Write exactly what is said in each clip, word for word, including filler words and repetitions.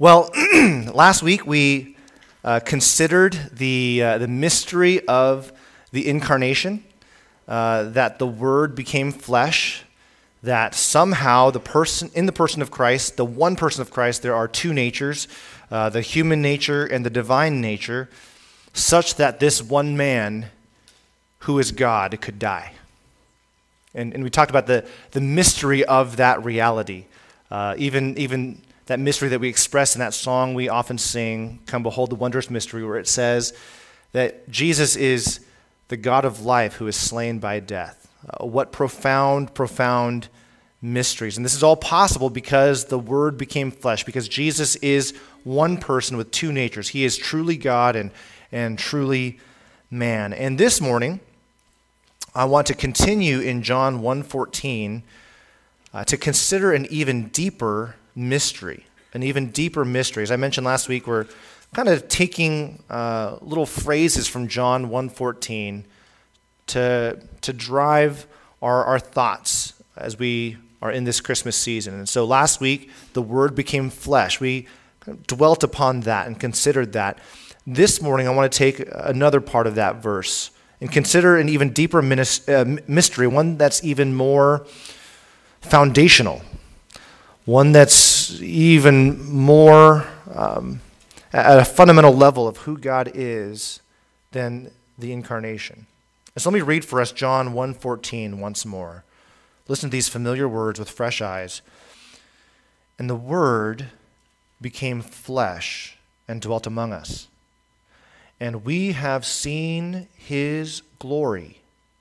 Well, last week we uh, considered the uh, the mystery of the incarnation, uh, that the Word became flesh, that somehow the person in the person of Christ, the one person of Christ, there are two natures, uh, the human nature and the divine nature, such that this one man, who is God, could die. And, and we talked about the, the mystery of that reality, uh, even even. That mystery that we express in that song we often sing, Come Behold the Wondrous Mystery, where it says that Jesus is the God of life who is slain by death. Uh, what profound, profound mysteries. And this is all possible because the Word became flesh, because Jesus is one person with two natures. He is truly God and, and truly man. And this morning, I want to continue in John one fourteen uh, to consider an even deeper mystery, an even deeper mystery. As I mentioned last week, we're kind of taking uh, little phrases from John one fourteen to, to drive our, our thoughts as we are in this Christmas season. And so last week, the Word became flesh. We dwelt upon that and considered that. This morning, I want to take another part of that verse and consider an even deeper minis- uh, mystery, one that's even more foundational, one that's even more um, at a fundamental level of who God is than the incarnation. And so let me read for us John one fourteen once more. Listen to these familiar words with fresh eyes. And the Word became flesh and dwelt among us. And we have seen his glory,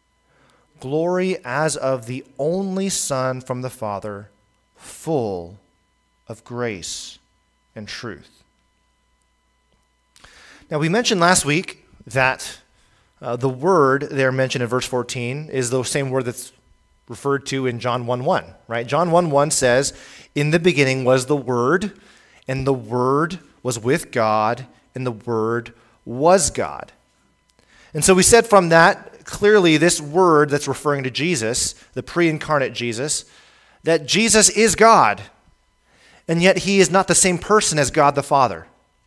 glory as of the only Son from the Father, full of grace and truth. Now, we mentioned last week that uh, the word there mentioned in verse fourteen is the same word that's referred to in John one one, right? John one one says, "In the beginning was the Word, and the Word was with God, and the Word was God." And so we said from that, clearly this word that's referring to Jesus, the pre-incarnate Jesus, that Jesus is God, and yet he is not the same person as God the Father.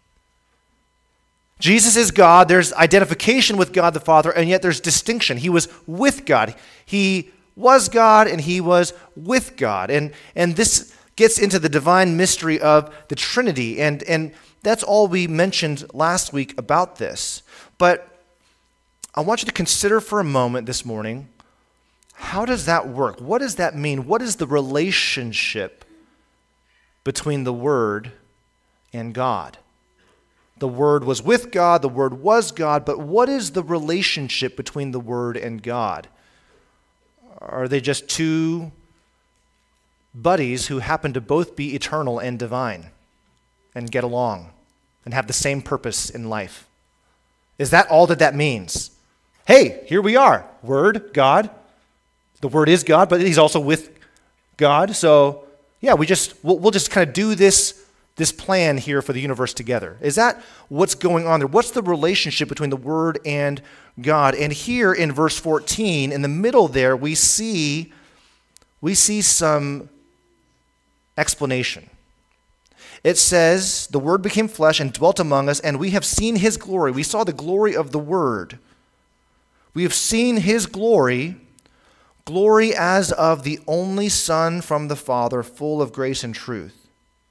Jesus is God, there's identification with God the Father, and yet there's distinction. He was with God. He was God, and he was with God. And, and this gets into the divine mystery of the Trinity, and, and that's all we mentioned last week about this. But I want you to consider for a moment this morning, how does that work? What does that mean? What is the relationship between the Word and God? The Word was with God, the Word was God, but what is the relationship between the Word and God? Are they just two buddies who happen to both be eternal and divine and get along and have the same purpose in life? Is that all that that means? Hey, here we are, Word, God. The Word is God, but he's also with God. So, yeah, we just we'll, we'll just kind of do this this plan here for the universe together. Is that what's going on there? What's the relationship between the Word and God? And here in verse fourteen, in the middle there, we see we see some explanation. It says, "The Word became flesh and dwelt among us, and we have seen his glory." We saw the glory of the Word. We have seen his glory, glory as of the only Son from the Father, full of grace and truth.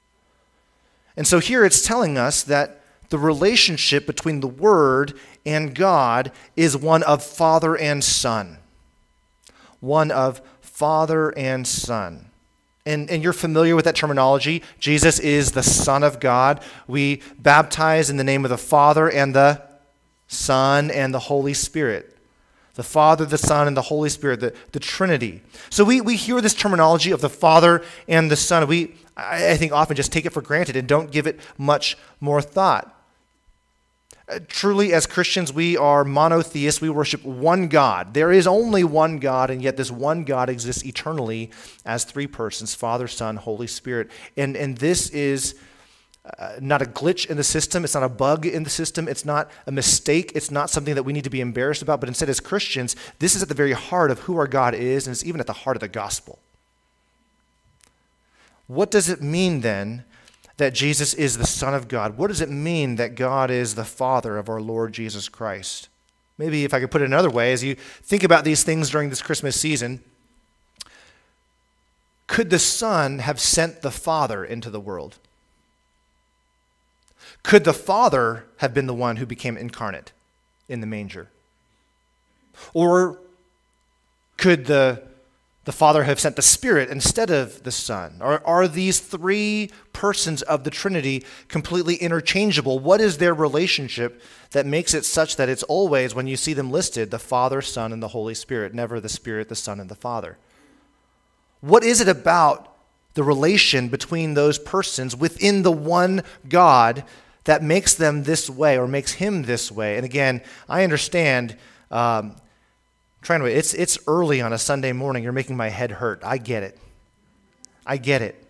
And so here it's telling us that the relationship between the Word and God is one of Father and Son. One of Father and Son. And, and you're familiar with that terminology. Jesus is the Son of God. We baptize in the name of the Father and the Son and the Holy Spirit. The Father, the Son, and the Holy Spirit, the, the Trinity. So we, we hear this terminology of the Father and the Son. We, I, I think, often just take it for granted and don't give it much more thought. Uh, truly, as Christians, we are monotheists. We worship one God. There is only one God, and yet this one God exists eternally as three persons, Father, Son, Holy Spirit. And, and this is Uh, not a glitch in the system. It's not a bug in the system. It's not a mistake. It's not something that we need to be embarrassed about. But instead, as Christians, this is at the very heart of who our God is, and it's even at the heart of the gospel. What does it mean then that Jesus is the Son of God? What does it mean that God is the Father of our Lord Jesus Christ? Maybe if I could put it another way, as you think about these things during this Christmas season, could the Son have sent the Father into the world? Could the Father have been the one who became incarnate in the manger? Or could the, the Father have sent the Spirit instead of the Son? Or are these three persons of the Trinity completely interchangeable? What is their relationship that makes it such that it's always, when you see them listed, the Father, Son, and the Holy Spirit, never the Spirit, the Son, and the Father? What is it about the relation between those persons within the one God that makes them this way or makes him this way? And again, I understand, um, trying to, it's, it's early on a Sunday morning. You're making my head hurt. I get it. I get it.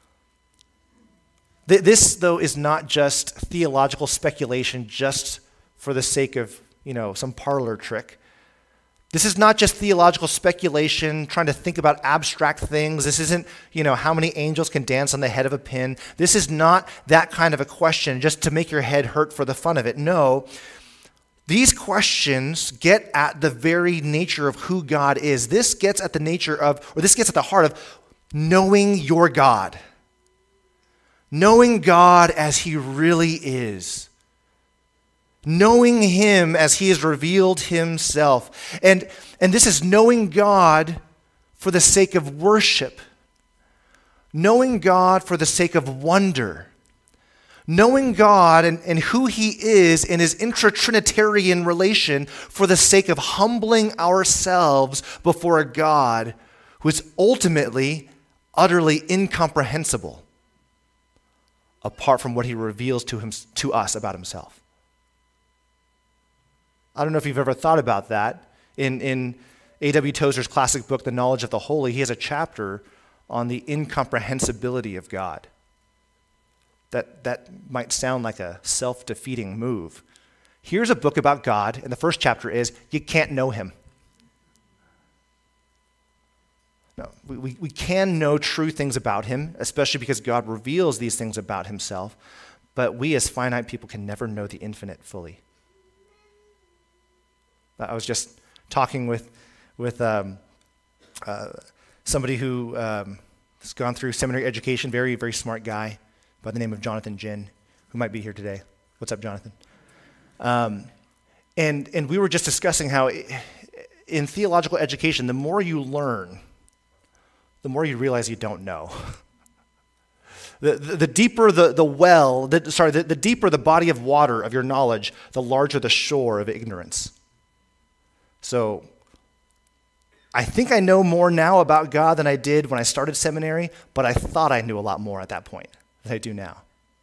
Th- this, though, is not just theological speculation just for the sake of, you know, some parlor trick. This is not just theological speculation, trying to think about abstract things. This isn't, you know, how many angels can dance on the head of a pin. This is not that kind of a question just to make your head hurt for the fun of it. No, these questions get at the very nature of who God is. This gets at the nature of, or this gets at the heart of knowing your God. Knowing God as he really is. Knowing him as he has revealed himself. And, and this is knowing God for the sake of worship. Knowing God for the sake of wonder. Knowing God and, and who he is in his intra-Trinitarian relation for the sake of humbling ourselves before a God who is ultimately, utterly incomprehensible apart from what he reveals to, him, to us about himself. I don't know if you've ever thought about that. In, in A W Tozer's classic book, The Knowledge of the Holy, he has a chapter on the incomprehensibility of God. That, that might sound like a self-defeating move. Here's a book about God, and the first chapter is, you can't know him. No, we, we, we can know true things about him, especially because God reveals these things about himself, but we as finite people can never know the infinite fully. I was just talking with with um, uh, somebody who um, has gone through seminary education, very, very smart guy by the name of Jonathan Jin, who might be here today. What's up, Jonathan? Um, and, and we were just discussing how in theological education, the more you learn, the more you realize you don't know. The, the, the deeper the, the well, the, sorry, the, the deeper the body of water of your knowledge, the larger the shore of ignorance. So I think I know more now about God than I did when I started seminary, but I thought I knew a lot more at that point than I do now.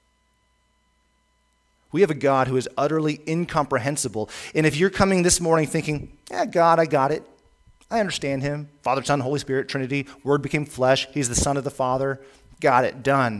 We have a God who is utterly incomprehensible. And if you're coming this morning thinking, yeah, God, I got it. I understand him. Father, Son, Holy Spirit, Trinity, Word became flesh. He's the Son of the Father. Got it, done.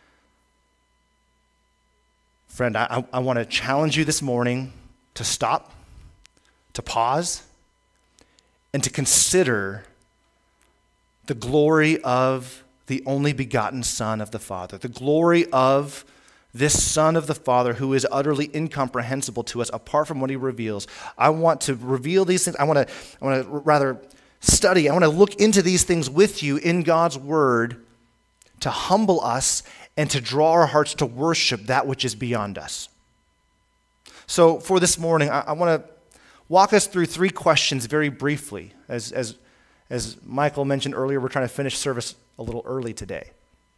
Friend, I, I want to challenge you this morning to stop, to pause, and to consider the glory of the only begotten Son of the Father, the glory of this Son of the Father who is utterly incomprehensible to us apart from what he reveals. I want to reveal these things. I want to, I want to rather study. I want to look into these things with you in God's Word to humble us and to draw our hearts to worship that which is beyond us. So for this morning, I, I want to walk us through three questions very briefly. As, as, as Michael mentioned earlier, we're trying to finish service a little early today.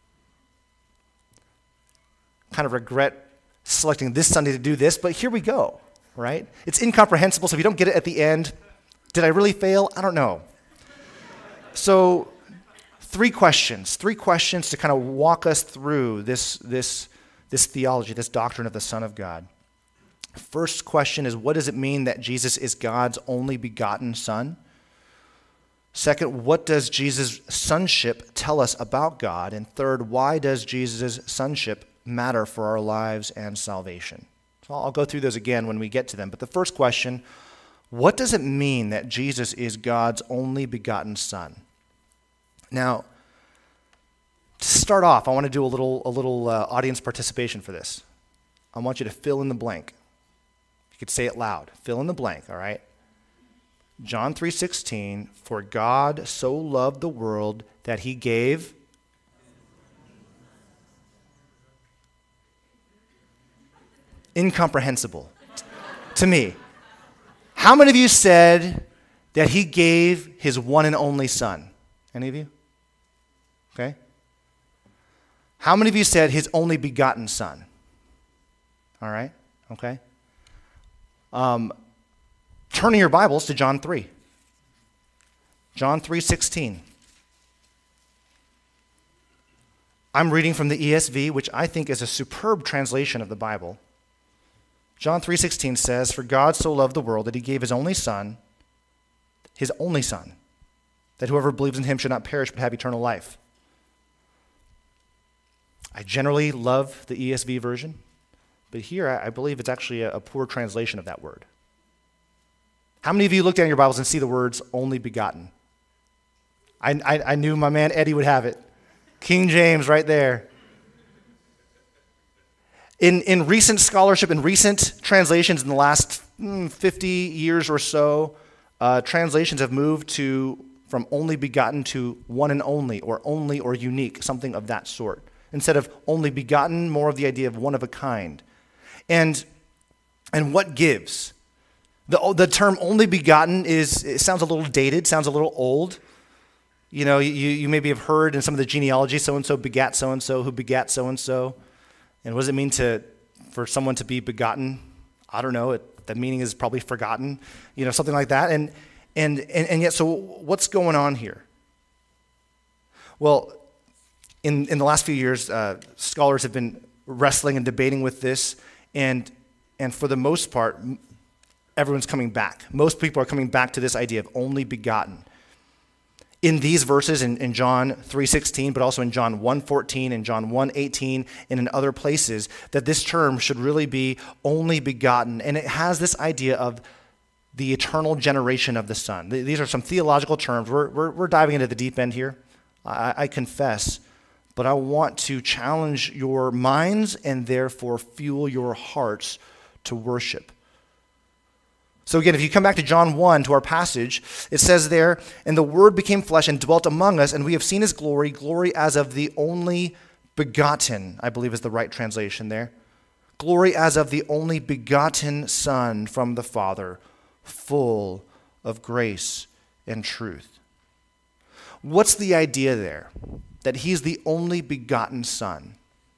Kind of regret selecting this Sunday to do this, but here we go, right? It's incomprehensible, so if you don't get it at the end, did I really fail? I don't know. So three questions, three questions to kind of walk us through this, this, this theology, this doctrine of the Son of God. First question is, what does it mean that Jesus is God's only begotten Son? Second, what does Jesus' sonship tell us about God? And third, why does Jesus' sonship matter for our lives and salvation? So I'll go through those again when we get to them. But the first question, what does it mean that Jesus is God's only begotten Son? Now, To start off, I want to do a little, a little uh, audience participation for this. I want you to fill in the blank. You could say it loud. Fill in the blank, all right? John three sixteen, for God so loved the world that he gave. Incomprehensible to me. How many of you said that he gave his one and only son? Any of you? Okay. How many of you said his only begotten son? All right. Okay. Um, turning your Bibles to John three. John three sixteen. I'm reading from the E S V, which I think is a superb translation of the Bible. John three sixteen says, for God so loved the world that he gave his only son, his only son, that whoever believes in him should not perish but have eternal life. I generally love the E S V version, but here I believe it's actually a, a poor translation of that word. How many of you look down your Bibles and see the words only begotten? I, I, I knew my man Eddie would have it. King James right there. In, in recent scholarship, in recent translations in the last mm, fifty years or so, uh, translations have moved to from only begotten to one and only, or only or unique, something of that sort. Instead of only begotten, more of the idea of one of a kind. And, and what gives? The, the term only begotten is, it sounds a little dated, sounds a little old. You know, you, you maybe have heard in some of the genealogy, so-and-so begat so-and-so, who begat so-and-so. And what does it mean to, for someone to be begotten? I don't know. It, the meaning is probably forgotten, you know, something like that. And, and, and, and yet, so what's going on here? Well, In, in the last few years, uh, scholars have been wrestling and debating with this, and, and for the most part, everyone's coming back. Most people are coming back to this idea of only begotten. In these verses, in, in John three sixteen, but also in John one fourteen and John one eighteen, and in other places, that this term should really be only begotten, and it has this idea of the eternal generation of the Son. These are some theological terms. We're, we're, we're diving into the deep end here, I, I confess. But I want to challenge your minds and therefore fuel your hearts to worship. So again, if you come back to John one, to our passage, it says there, and the Word became flesh and dwelt among us, and we have seen his glory, glory as of the only begotten, I believe is the right translation there. Glory as of the only begotten Son from the Father, full of grace and truth. What's the idea there? That he's the only begotten Son.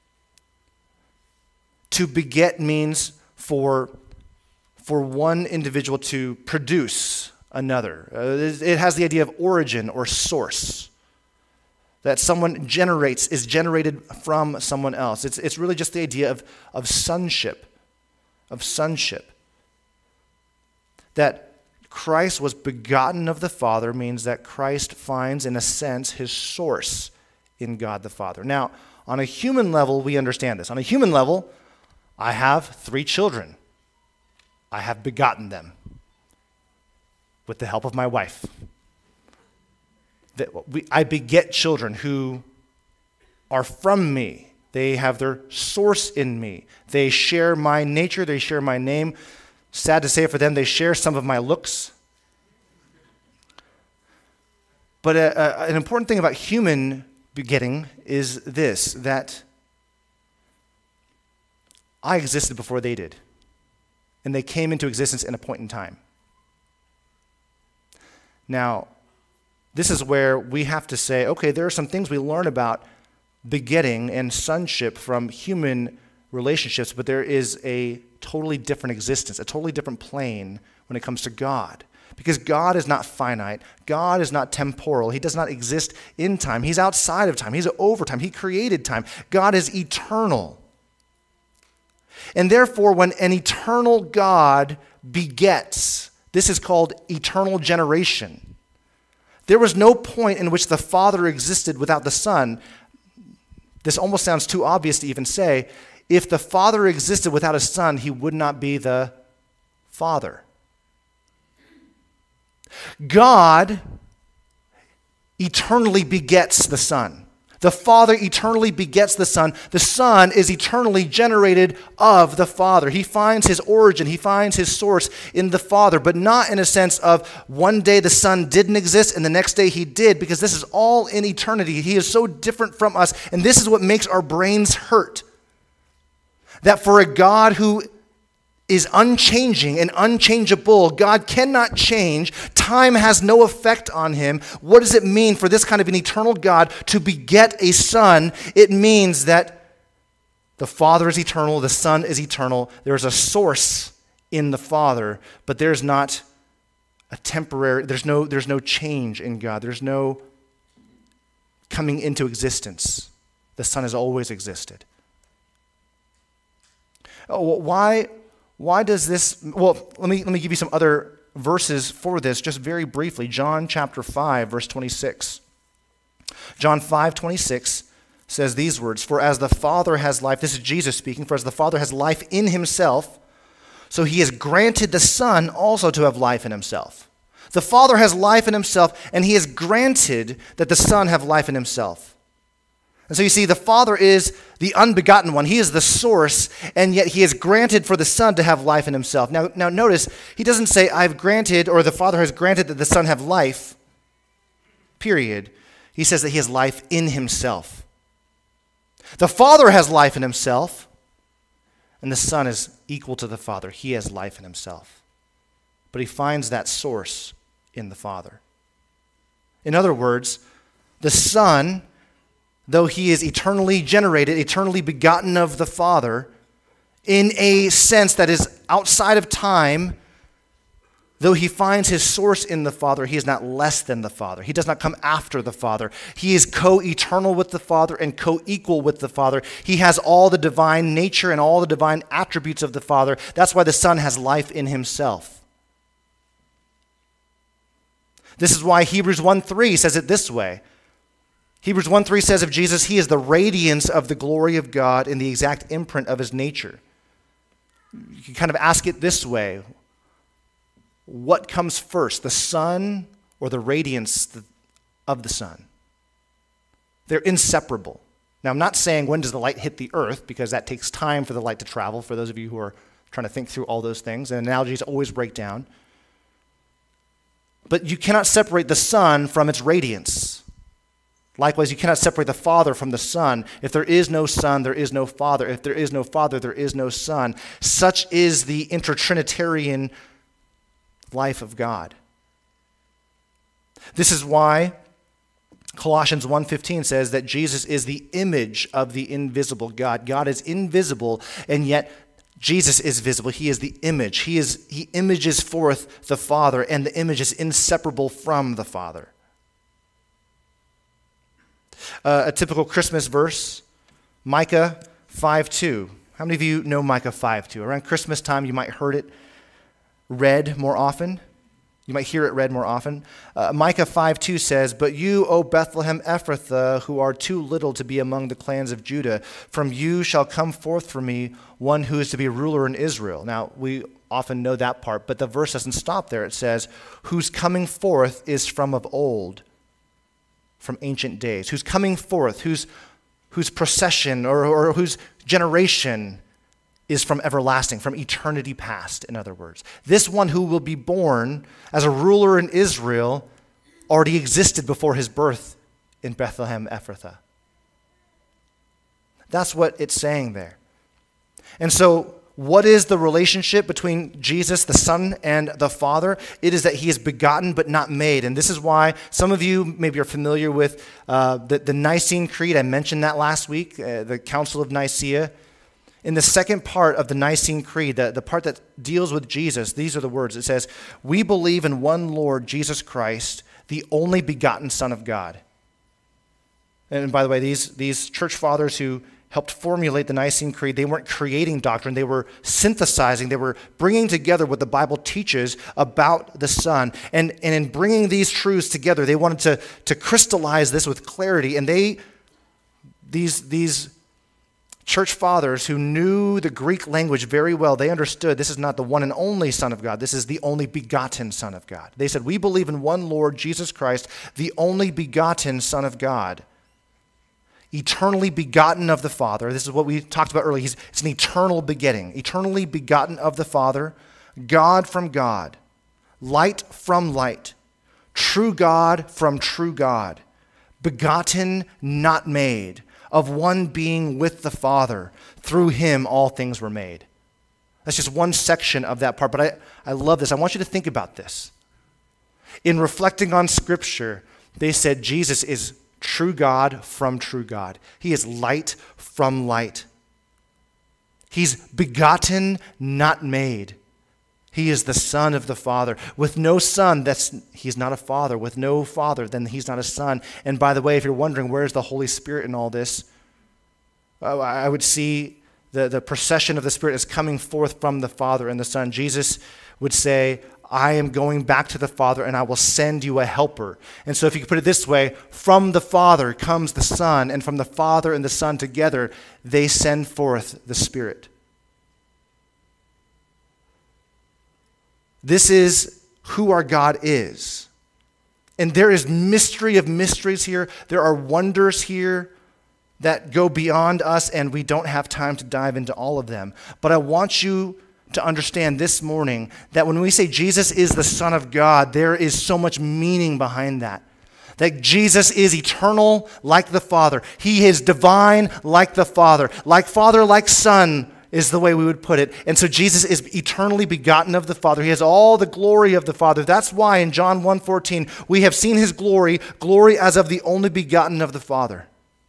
To beget means for, for one individual to produce another. Uh, it has the idea of origin or source. That someone generates, is generated from someone else. It's, it's really just the idea of, of sonship, of sonship. That Christ was begotten of the Father means that Christ finds, in a sense, his source in God the Father. Now, on a human level, we understand this. On a human level, I have three children. I have begotten them with the help of my wife. That we, I beget children who are from me. They have their source in me. They share my nature. They share my name. Sad to say it for them, they share some of my looks. But a, a, an important thing about human begetting is this, that I existed before they did, and they came into existence in a point in time. Now, this is where we have to say, okay, there are some things we learn about begetting and sonship from human relationships, but there is a totally different existence, a totally different plane when it comes to God. Because God is not finite. God is not temporal. He does not exist in time. He's outside of time. He's over time. He created time. God is eternal. And therefore, when an eternal God begets, this is called eternal generation. There was no point in which the Father existed without the Son. This almost sounds too obvious to even say. If the Father existed without a Son, he would not be the Father. God eternally begets the Son. The Father eternally begets the Son. The Son is eternally generated of the Father. He finds his origin, he finds his source in the Father, but not in a sense of one day the Son didn't exist and the next day he did, because this is all in eternity. He is so different from us, and this is what makes our brains hurt. That for a God who is unchanging and unchangeable, God cannot change. Time has no effect on him. What does it mean for this kind of an eternal God to beget a Son? It means that the Father is eternal, the Son is eternal. There's a source in the Father, but there's not a temporary, there's no, there's no change in God. There's no coming into existence. The Son has always existed. Oh, why... Why does this, well, let me, let me give you some other verses for this, just very briefly. John chapter five, verse twenty-six. John five, twenty-six says these words, "For as the Father has life," this is Jesus speaking, "for as the Father has life in himself, so he has granted the Son also to have life in himself." The Father has life in himself, and he has granted that the Son have life in himself. And so you see, the Father is the unbegotten one. He is the source, and yet he has granted for the Son to have life in himself. Now, now notice, he doesn't say, "I've granted," or the Father has granted that the Son have life, period. He says that he has life in himself. The Father has life in himself, and the Son is equal to the Father. He has life in himself. But he finds that source in the Father. In other words, the Son, though he is eternally generated, eternally begotten of the Father, in a sense that is outside of time, though he finds his source in the Father, he is not less than the Father. He does not come after the Father. He is co-eternal with the Father and co-equal with the Father. He has all the divine nature and all the divine attributes of the Father. That's why the Son has life in himself. This is why Hebrews one three says it this way. Hebrews one three says of Jesus, "He is the radiance of the glory of God in the exact imprint of his nature." You can kind of ask it this way. What comes first, the Son or the radiance of the Son? They're inseparable. Now, I'm not saying when does the light hit the earth, because that takes time for the light to travel, for those of you who are trying to think through all those things, and analogies always break down. But you cannot separate the Son from its radiance. Likewise, you cannot separate the Father from the Son. If there is no Son, there is no Father. If there is no Father, there is no Son. Such is the intertrinitarian life of God. This is why Colossians one fifteen says that Jesus is the image of the invisible God. God is invisible, and yet Jesus is visible. He is the image. He is he images forth the Father, and the image is inseparable from the Father. Uh, a typical Christmas verse, Micah five two. How many of you know Micah five two? Around Christmas time, you might heard it read more often. You might hear it read more often. Uh, Micah five two says, "But you, O Bethlehem Ephrathah, who are too little to be among the clans of Judah, from you shall come forth for me one who is to be ruler in Israel." Now, we often know that part, but the verse doesn't stop there. It says, "Whose coming forth is from of old, from ancient days." Whose coming forth, whose, whose procession or, or whose generation is from everlasting, from eternity past, in other words. This one who will be born as a ruler in Israel already existed before his birth in Bethlehem Ephrathah. That's what it's saying there. And so, what is the relationship between Jesus, the Son, and the Father? It is that he is begotten but not made. And this is why some of you maybe are familiar with uh, the, the Nicene Creed. I mentioned that last week, uh, the Council of Nicaea. In the second part of the Nicene Creed, the, the part that deals with Jesus, these are the words. It says, "We believe in one Lord, Jesus Christ, the only begotten Son of God." And by the way, these, these church fathers who helped formulate the Nicene Creed, they weren't creating doctrine. They were synthesizing. They were bringing together what the Bible teaches about the Son. And, and in bringing these truths together, they wanted to, to crystallize this with clarity. And they, these, these church fathers who knew the Greek language very well, they understood this is not the one and only Son of God. This is the only begotten Son of God. They said, "We believe in one Lord, Jesus Christ, the only begotten Son of God." eternally begotten of the Father. This is what we talked about earlier. He's, it's an eternal begetting, eternally begotten of the Father, God from God, light from light, true God from true God, begotten, not made, of one being with the Father. Through him all things were made. That's just one section of that part, but I, I love this. I want you to think about this. In reflecting on Scripture, they said Jesus is true God from true God. He is light from light. He's begotten, not made. He is the Son of the Father. With no Son, that's he's not a father. With no Father, then he's not a Son. And by the way, if you're wondering where's the Holy Spirit in all this, uh, I would see the, the procession of the Spirit is coming forth from the Father and the Son. Jesus would say, I am going back to the Father, and I will send you a helper. And so if you could put it this way, from the Father comes the Son, and from the Father and the Son together, they send forth the Spirit. This is who our God is. And there is mystery of mysteries here. There are wonders here that go beyond us, and we don't have time to dive into all of them. But I want you to understand this morning that when we say Jesus is the Son of God, there is so much meaning behind that. That Jesus is eternal like the Father. He is divine like the Father. Like Father, like Son is the way we would put it. And so Jesus is eternally begotten of the Father. He has all the glory of the Father. That's why in John one fourteen, we have seen his glory, glory as of the only begotten of the Father.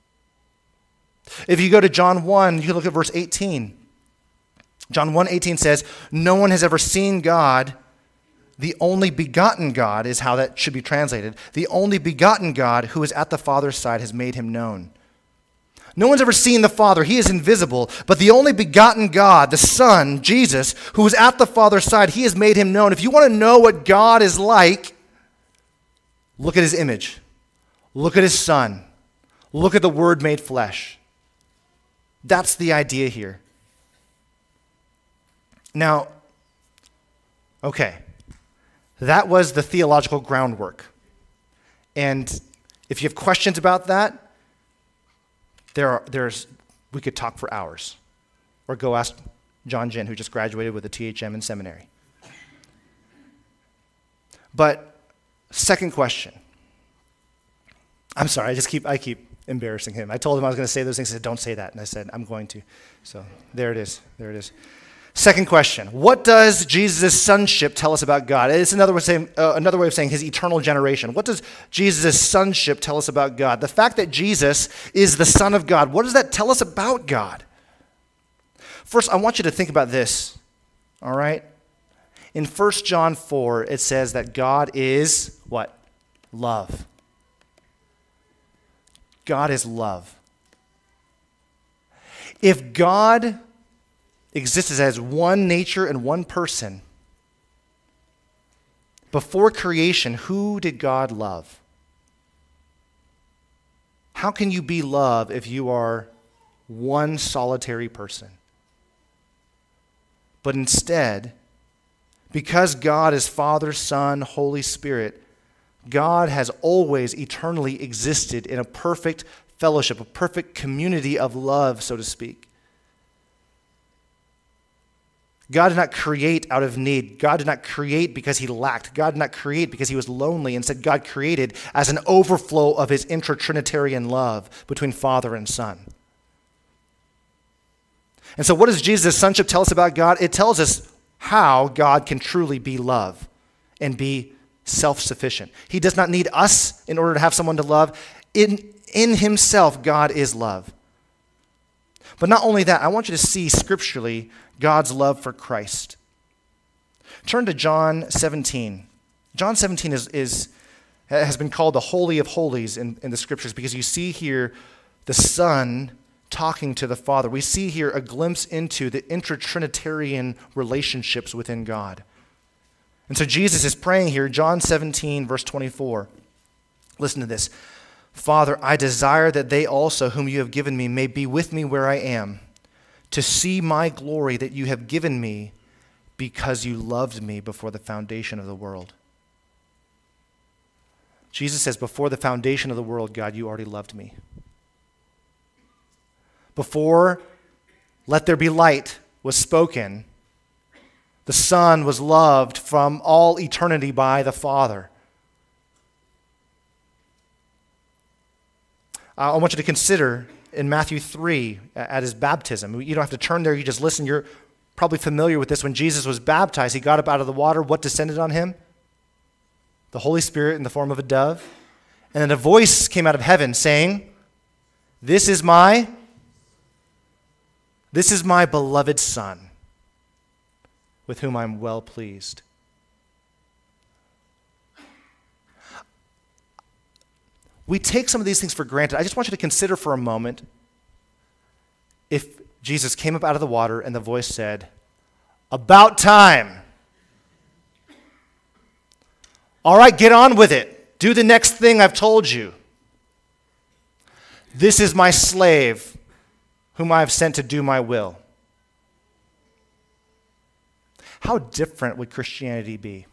If you go to John one, you can look at verse eighteen. John one eighteen says, no one has ever seen God. The only begotten God is how that should be translated. The only begotten God who is at the Father's side has made him known. No one's ever seen the Father. He is invisible. But the only begotten God, the Son, Jesus, who is at the Father's side, he has made him known. If you want to know what God is like, look at his image. Look at his Son. Look at the Word made flesh. That's the idea here. Now, okay, that was the theological groundwork. And if you have questions about that, there are, there's, we could talk for hours. Or go ask John Jin, who just graduated with a T H M in seminary. But, second question. I'm sorry, I just keep, I keep embarrassing him. I told him I was going to say those things. He said, don't say that. And I said, I'm going to. So, there it is. There it is. Second question, what does Jesus' sonship tell us about God? It's another way of saying, uh, another way of saying his eternal generation. What does Jesus' sonship tell us about God? The fact that Jesus is the Son of God, what does that tell us about God? First, I want you to think about this, all right? In First John four, it says that God is what? Love. God is love. If God exists as one nature and one person, before creation, who did God love? How can you be love if you are one solitary person? But instead, because God is Father, Son, Holy Spirit, God has always eternally existed in a perfect fellowship, a perfect community of love, so to speak. God did not create out of need. God did not create because he lacked. God did not create because he was lonely. Instead, God created as an overflow of his intra-Trinitarian love between Father and Son. And so what does Jesus' sonship tell us about God? It tells us how God can truly be love and be self-sufficient. He does not need us in order to have someone to love. In, in himself, God is love. But not only that, I want you to see scripturally God's love for Christ. Turn to John seventeen. John seventeen is, is, has been called the Holy of Holies in, in the scriptures because you see here the Son talking to the Father. We see here a glimpse into the intra-Trinitarian relationships within God. And so Jesus is praying here, John seventeen, verse twenty-four. Listen to this. Father, I desire that they also, whom you have given me, may be with me where I am, to see my glory that you have given me because you loved me before the foundation of the world. Jesus says, before the foundation of the world, God, you already loved me. Before "let there be light" was spoken, the Son was loved from all eternity by the Father. Uh, I want you to consider in Matthew three at his baptism. You don't have to turn there, you just listen. You're probably familiar with this. When Jesus was baptized, he got up out of the water. What descended on him? The Holy Spirit in the form of a dove. And then a voice came out of heaven saying, This is my, this is my beloved Son, with whom I'm well pleased. We take some of these things for granted. I just want you to consider for a moment if Jesus came up out of the water and the voice said, "About time. All right, get on with it. Do the next thing I've told you. This is my slave, whom I have sent to do my will." How different would Christianity be?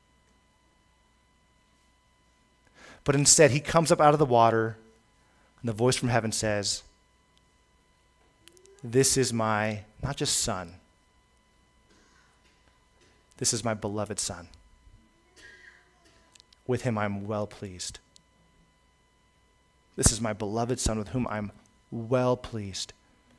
But instead, he comes up out of the water, and the voice from heaven says, "This is my," not just son, "this is my beloved Son. With him I'm well pleased. This is my beloved Son with whom I'm well pleased."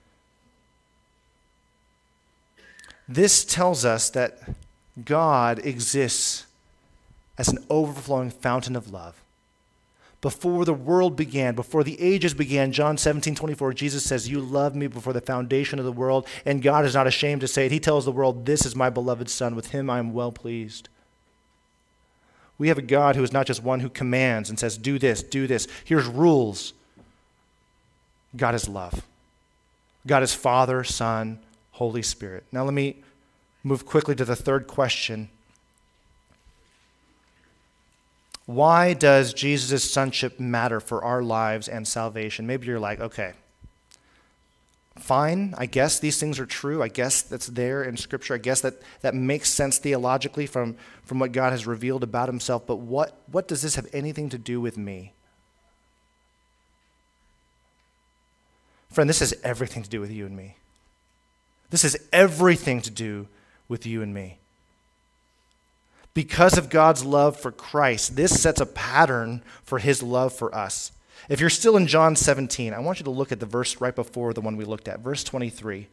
This tells us that God exists as an overflowing fountain of love. Before the world began, before the ages began, John seventeen twenty-four, Jesus says, "You loved me before the foundation of the world," and God is not ashamed to say it. He tells the world, "This is my beloved Son, with him I am well pleased." We have a God who is not just one who commands and says, "Do this, do this, here's rules." God is love. God is Father, Son, Holy Spirit. Now let me move quickly to the third question. Why does Jesus' sonship matter for our lives and salvation? Maybe you're like, okay, fine, I guess these things are true. I guess that's there in Scripture. I guess that, that makes sense theologically from, from what God has revealed about himself. But what, what does this have anything to do with me? Friend, this has everything to do with you and me. This has everything to do with you and me. Because of God's love for Christ, this sets a pattern for his love for us. If you're still in John seventeen, I want you to look at the verse right before the one we looked at, verse twenty-three.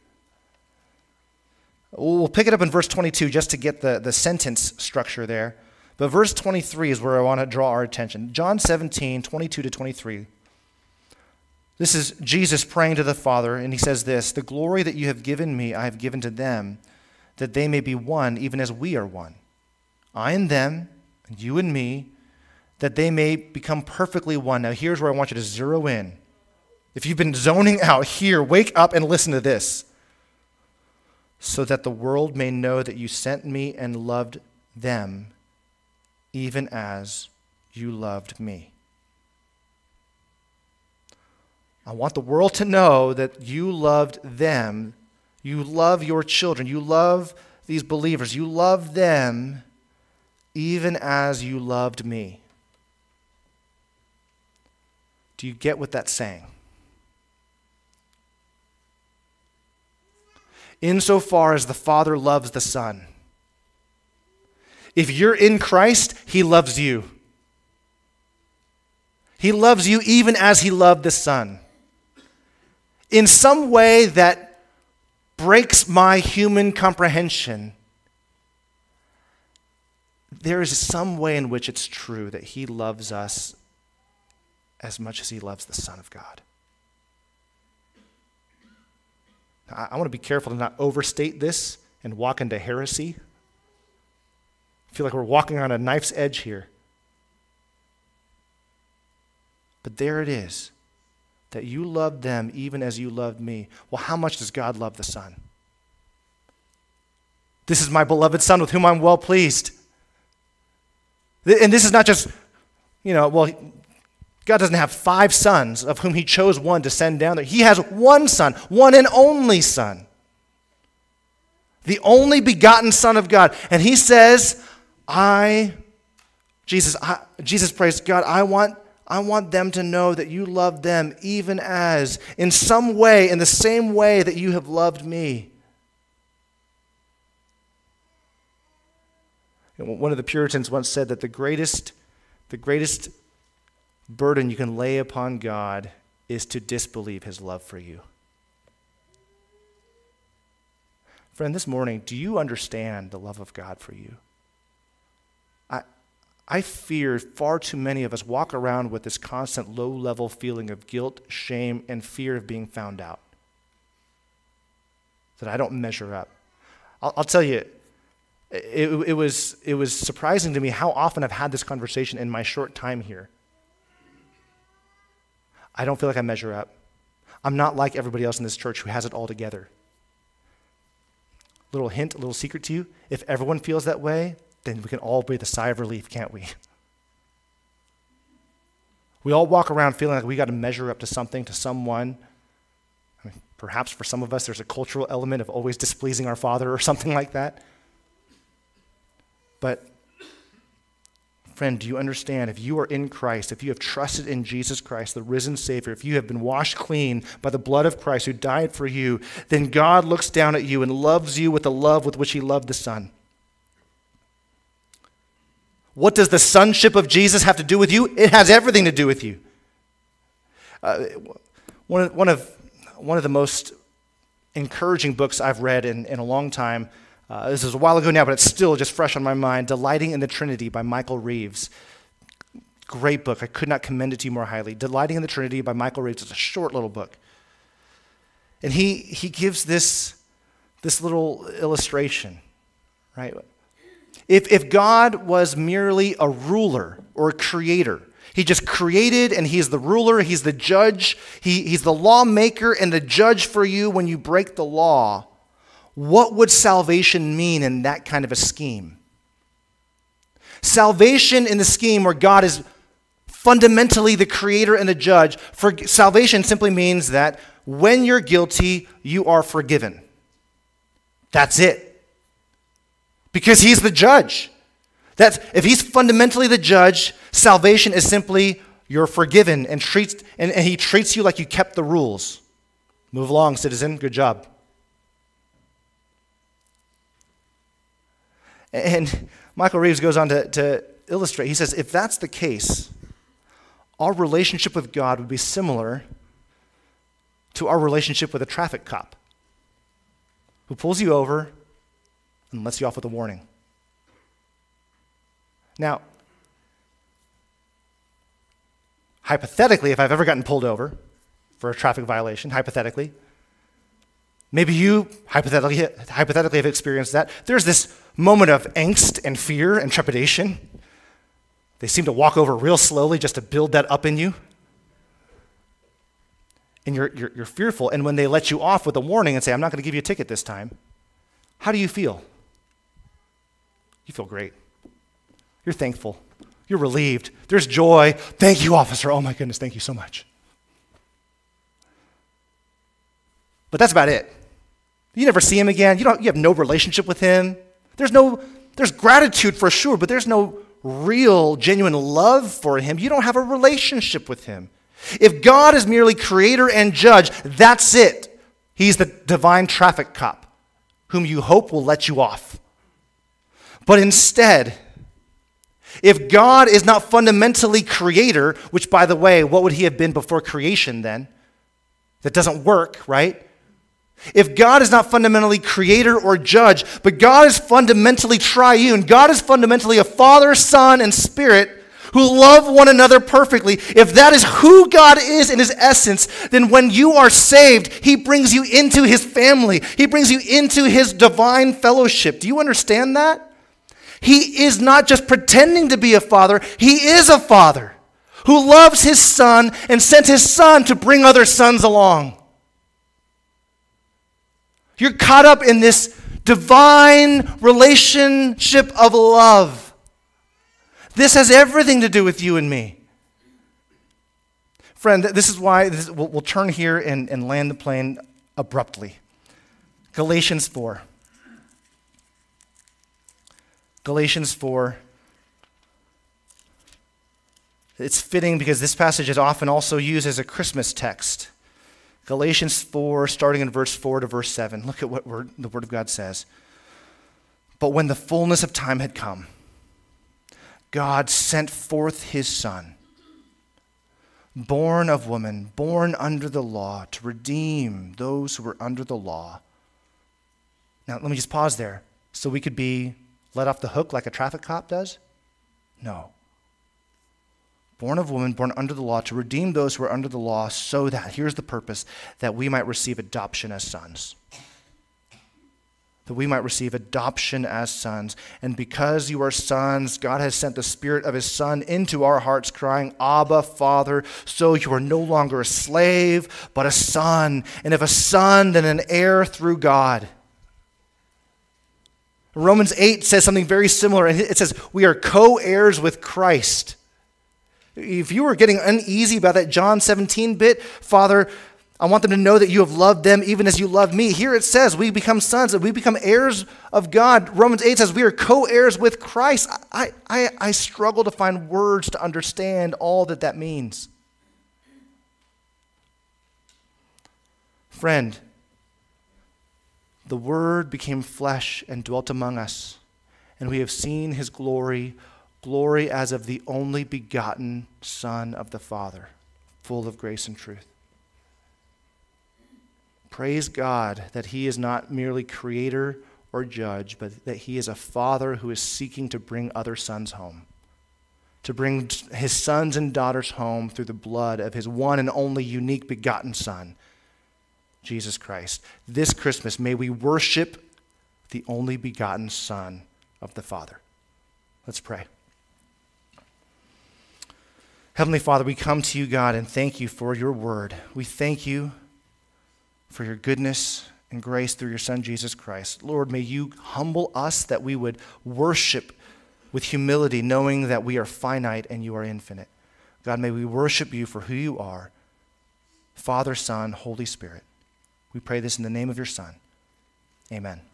We'll pick it up in verse twenty-two just to get the, the sentence structure there. But verse twenty-three is where I want to draw our attention. John seventeen, twenty-two to twenty-three. This is Jesus praying to the Father, and he says this, "The glory that you have given me, I have given to them, that they may be one, even as we are one. I and them, and you and me, that they may become perfectly one." Now here's where I want you to zero in. If you've been zoning out here, wake up and listen to this. "So that the world may know that you sent me and loved them, even as you loved me." I want the world to know that you loved them. You love your children. You love these believers. You love them even as you loved me. Do you get what that's saying? Insofar as the Father loves the Son, if you're in Christ, he loves you. He loves you even as he loved the Son. In some way that breaks my human comprehension, there is some way in which it's true that he loves us as much as he loves the Son of God. I, I want to be careful to not overstate this and walk into heresy. I feel like we're walking on a knife's edge here. But there it is, that you loved them even as you loved me. Well, how much does God love the Son? "This is my beloved Son with whom I'm well pleased." And this is not just, you know, well, God doesn't have five sons of whom he chose one to send down there. He has one Son, one and only Son. The only begotten Son of God. And he says, I, Jesus, I, Jesus prays, God, I want I want them to know that you love them even as, in some way, in the same way that you have loved me. You know, one of the Puritans once said that the greatest, the greatest burden you can lay upon God is to disbelieve his love for you. Friend, this morning, do you understand the love of God for you? I, I fear far too many of us walk around with this constant low-level feeling of guilt, shame, and fear of being found out. That I don't measure up. I'll, I'll tell you, it, it, was, it was surprising to me how often I've had this conversation in my short time here. I don't feel like I measure up. I'm not like everybody else in this church who has it all together. Little hint, a little secret to you. If everyone feels that way, then we can all breathe a sigh of relief, can't we? We all walk around feeling like we got to measure up to something, to someone. I mean, perhaps for some of us, there's a cultural element of always displeasing our Father or something like that. But, friend, do you understand? If you are in Christ, if you have trusted in Jesus Christ, the risen Savior, if you have been washed clean by the blood of Christ who died for you, then God looks down at you and loves you with the love with which he loved the Son. What does the sonship of Jesus have to do with you? It has everything to do with you. Uh, one, of, one, of, one of the most encouraging books I've read in, in a long time, uh, this is a while ago now, but it's still just fresh on my mind, Delighting in the Trinity by Michael Reeves. Great book. I could not commend it to you more highly. Delighting in the Trinity by Michael Reeves. It's a short little book. And he, he gives this, this little illustration, right? If, if God was merely a ruler or a creator, he just created and he's the ruler, he's the judge, he, he's the lawmaker and the judge for you when you break the law, what would salvation mean in that kind of a scheme? Salvation in the scheme where God is fundamentally the creator and the judge, for salvation simply means that when you're guilty, you are forgiven. That's it. Because he's the judge. That's, if he's fundamentally the judge, salvation is simply you're forgiven and treats and, and he treats you like you kept the rules. Move along, citizen. Good job. And Michael Reeves goes on to, to illustrate. He says, if that's the case, our relationship with God would be similar to our relationship with a traffic cop who pulls you over and lets you off with a warning. Now, hypothetically, if I've ever gotten pulled over for a traffic violation, hypothetically, maybe you hypothetically, hypothetically have experienced that. There's this moment of angst and fear and trepidation. They seem to walk over real slowly just to build that up in you. And you're, you're, you're fearful. And when they let you off with a warning and say, I'm not going to give you a ticket this time, how do you feel? You feel great. You're thankful. You're relieved. There's joy. Thank you, officer. Oh my goodness, thank you so much. But that's about it. You never see him again. You don't. You have no relationship with him. There's no. There's gratitude for sure, but there's no real, genuine love for him. You don't have a relationship with him. If God is merely creator and judge, that's it. He's the divine traffic cop whom you hope will let you off. But instead, if God is not fundamentally creator, which, by the way, what would he have been before creation then? That doesn't work, right? If God is not fundamentally creator or judge, but God is fundamentally triune, God is fundamentally a Father, Son, and Spirit who love one another perfectly, if that is who God is in his essence, then when you are saved, he brings you into his family. He brings you into his divine fellowship. Do you understand that? He is not just pretending to be a father, he is a father who loves his son and sent his son to bring other sons along. You're caught up in this divine relationship of love. This has everything to do with you and me. Friend, this is why this, we'll, we'll turn here and, and land the plane abruptly. Galatians four. Galatians four. It's fitting because this passage is often also used as a Christmas text. Galatians four, starting in verse four to verse seven. Look at what word, the Word of God says. But when the fullness of time had come, God sent forth his Son, born of woman, born under the law, to redeem those who were under the law. Now, let me just pause there. So we could be let off the hook like a traffic cop does? No. Born of woman, born under the law, to redeem those who are under the law, so that, here's the purpose, that we might receive adoption as sons. That we might receive adoption as sons. And because you are sons, God has sent the Spirit of his Son into our hearts, crying, Abba, Father. So you are no longer a slave, but a son. And if a son, then an heir through God. Romans eight says something very similar. And it says, we are co-heirs with Christ. If you were getting uneasy about that John seventeen bit, Father, I want them to know that you have loved them even as you love me. Here it says we become sons, and we become heirs of God. Romans eight says we are co-heirs with Christ. I, I, I struggle to find words to understand all that that means. Friend, the Word became flesh and dwelt among us, and we have seen his glory, glory as of the only begotten Son of the Father, full of grace and truth. Praise God that he is not merely creator or judge, but that he is a father who is seeking to bring other sons home, to bring his sons and daughters home through the blood of his one and only unique begotten Son, Jesus Christ. This Christmas, may we worship the only begotten Son of the Father. Let's pray. Heavenly Father, we come to you, God, and thank you for your word. We thank you for your goodness and grace through your Son, Jesus Christ. Lord, may you humble us that we would worship with humility, knowing that we are finite and you are infinite. God, may we worship you for who you are, Father, Son, Holy Spirit. We pray this in the name of your Son. Amen.